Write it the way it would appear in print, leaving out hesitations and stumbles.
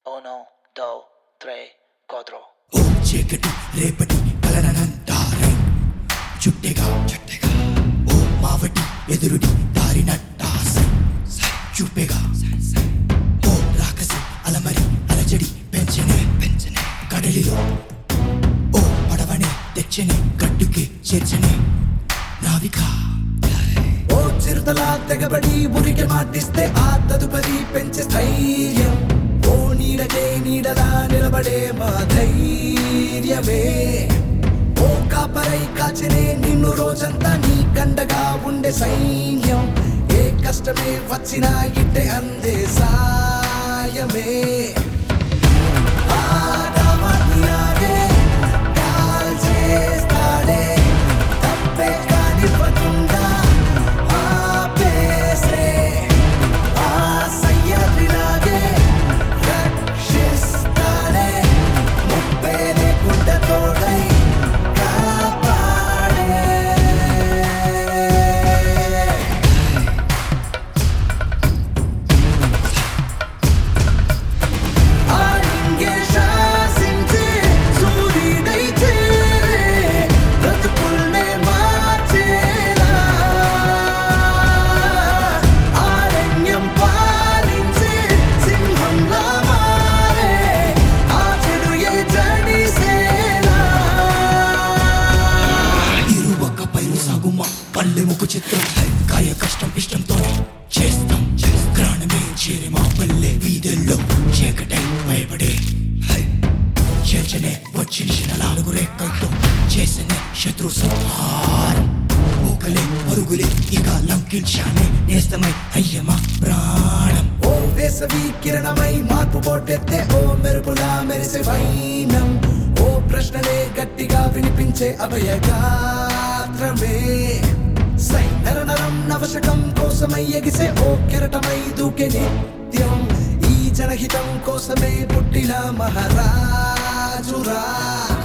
Uno, dos, tres, cuatro. ఓ చీకటి రేపటి కలనంటారే చుట్టెగా ఓ మావటి ఎదురుడి దారినట్టాసై చూపెగా ఓ రాకసి అలమరి అలజడి పెంచనే కడలిలో ఓ పడవనే తెచ్చనే గట్టుకి చేర్చనే నావిక ఓ చిరుతలా తెగబడి ఉరికి మాటిస్తే ఆ తదుపరి పెంచే స్థైర్యం ఓ నీడకే నీడలా నిలబడే మా ధైర్యమే ఓ కాపరై కాచనే నిన్ను రోజంతా నీ కండగా ఉండే సైన్యం ఏ కష్టమే వచ్చినా ఇట్టే అందే సాయమే ఆడమనియాగే కాల్చేస్తాడే తప్పే కానివ్వకుండా ఆపేసే ఆ సయ్యదిలాగే రక్షిస్తాడే ముప్పే లేకుండా తోడై కాపాడే ఆడింగే శాసించే సూర్యుడై చేరే బ్రతుకుల్నే మార్చేలా ఆరణ్యం పాలించే సింహంలా మారే ఆ చెడు ఏ జడిసేలా ఇరువక్క పైరు సాగుమా పల్లెముకు చిత్రం కాయ కష్టం ఇష్టంతో చేస్తాం గ్రాణమే చేరి మా పల్లె వీధుల్లో చీకటై భయపడే చేర్చనే వచ్చిన నాలుగు రేఖలతో చేసిన శత్రు సంహారం ఊకలే పరుగులే ఇక లంకించానే నేస్తమై అయ్యమా ప్రాణం ఓ వేసవి కిరణమై మార్పు పోటెత్తే ఓ మెరుపులా మెరిసే వైనం ఓ ప్రశ్నలే గట్టిగా వినిపించే అభయగాత్రమే నరం నవశకం కోసమై ఎగిసే ఓ కెరటమై దూకే నిత్యం ఈ జనహితం కోసమే పుట్టిన మహారాజురా